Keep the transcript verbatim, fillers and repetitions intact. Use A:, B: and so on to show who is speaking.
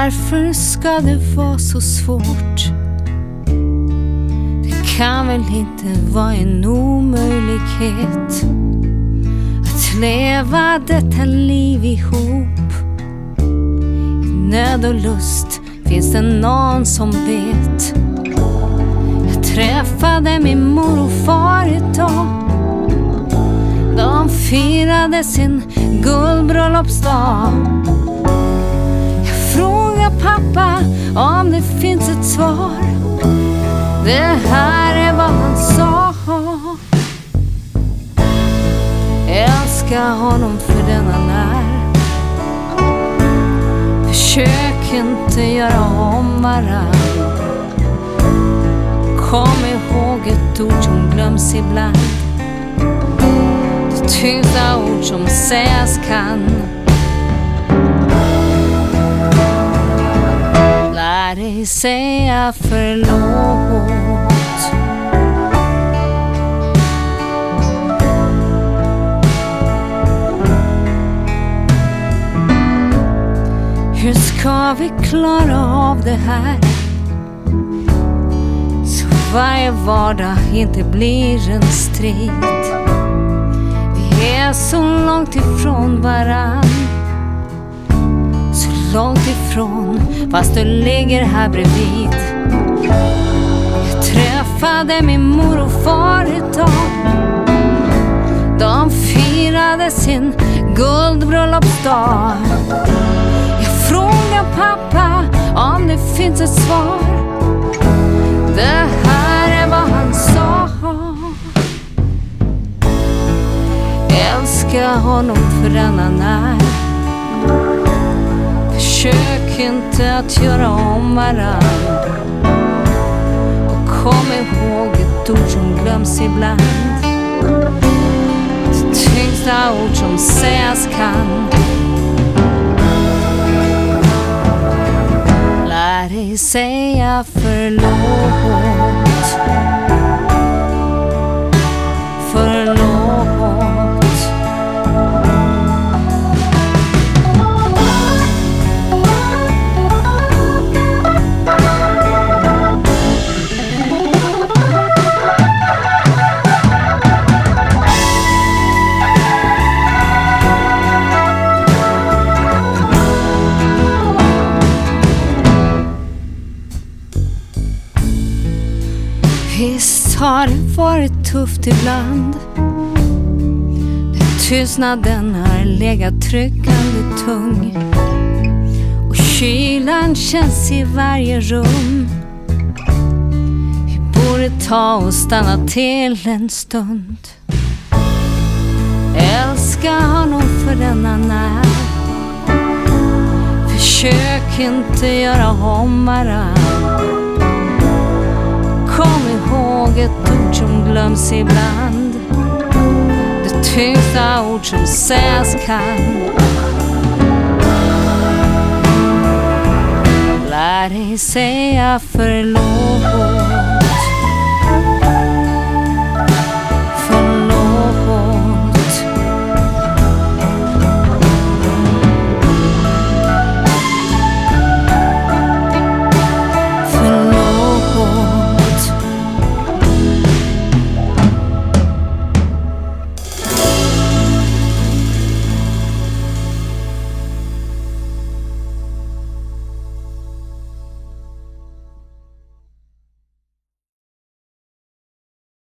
A: Varför ska det vara så svårt? Det kan väl inte vara en omöjlighet att leva detta liv ihop. I nöd och lust finns det någon som vet. Jag träffade min mor och far idag. De firade sin guldbröllopsdag. Pappa, om det finns ett svar. Det här är vad han sa. Älska honom för den han är. Försök inte göra om varann. Kom ihåg ett ord som glöms ibland. Det tysta ord som sägas kan. Lär dig säga förlåt. Hur ska vi klara av det här? Så varje vardag inte blir en strid. Vi är så långt ifrån varann. Långt ifrån, fast du ligger här bredvid. Jag träffade min mor och far idag. De firade sin guldbröllopsdag. Jag frågar pappa om det finns ett svar. Det här är vad han sa. Älska honom för den han är. Försök inte att göra om varann. Och kom ihåg ett ord som glöms ibland. Det tyngsta ord som sägas kan. Lär dig säga förlåt. Förlåt. Visst har det varit tufft ibland. Den tystnaden har legat tryckande tung. Och kylan känns i varje rum. Vi borde ta och stanna till en stund. Älska honom för den han är. Försök inte göra om varann. Kom ihåg ett ord som glöms ibland. Det tyngsta ord som sägas kan. Lär dig säga förlåt.